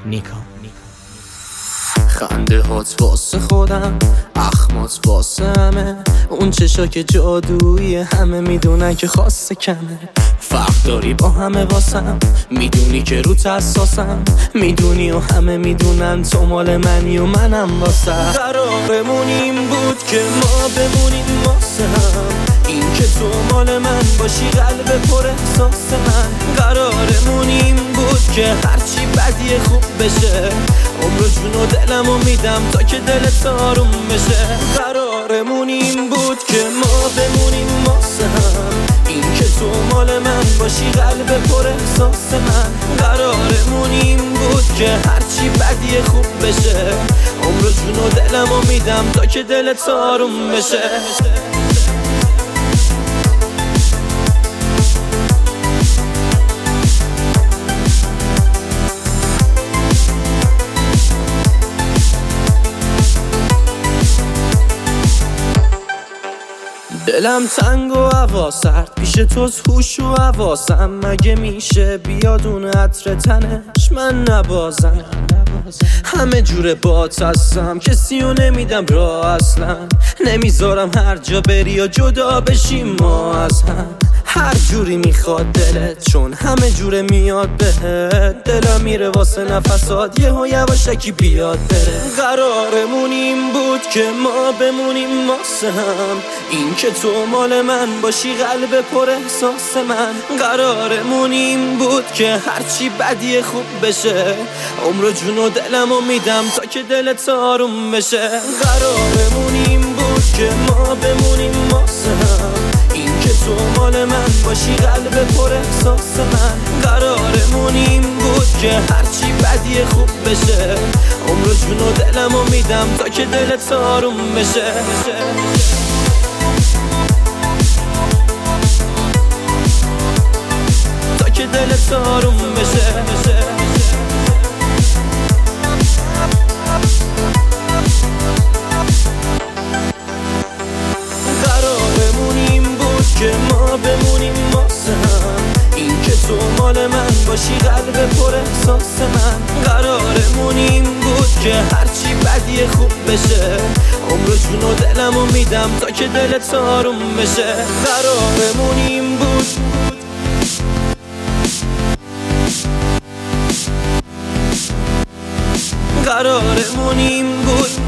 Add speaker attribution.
Speaker 1: نیکا خنده هات واسه خودم، اخمات واسه همه، اون چشا که جادویی همه میدونن که خاصه کمه. فرق داری با همه واسم، میدونی که روت اساسم، میدونی و همه میدونن تو مال منی و منم واسه. قرارمون این بود که ما بمونیم واسه هم، این که تو مال من باشی قلب پر احساس من. قرارمون این بود که هرچی بدی خوب بشه، عمر و جون و دلمو میدم تا که دلت آروم بشه. قرارمون این بود که ما بمونیم واسه هم، این که تو مال من باشی قلب پر احساس من. قرارمون این بود که هرچی بدی خوب بشه، عمر و جون و دلمو میدم تا که دلت آروم بشه. دلم تنگ و هوا سرد، پیش توست هوش و حواسم. مگه میشه بیاد اون عطر تنش من نبازم؟ همه جوره بات هستم، کسی رو نمیدم راه اصلا. نمیذارم هر جا بری و جدا بشیم ما از هم. هر جوری میخواد دلت، چون همه جوره میاد بهت. دلم میره واسه نفسات، یهو یواشکی بیاد بره. قرارمون این بود که ما بمونیم واسه هم، این که تو مال من باشی قلب پر احساس من. قرارمون این بود که هرچی بدی خوب بشه، عمر و جون و دلمو میدم تا که دلت آروم بشه. قرارمون این بود که ما بمونیم واسه هم، این که تو مال من باشی قلب پر احساس من. قرارمون این بود که هرچی بدی خوب بشه، عمر و جون و دلمو میدم تا که دلت آروم بشه. تا که دلت آروم بشه. که ما بمونیم واسه هم، این که تو مال من باشی قلب پر احساس من. قرارمون این بود که هرچی بدی خوب بشه، عمر و جون و دلمو میدم تا که دلت آروم بشه. قرارمون این بود. قرارمون این بود.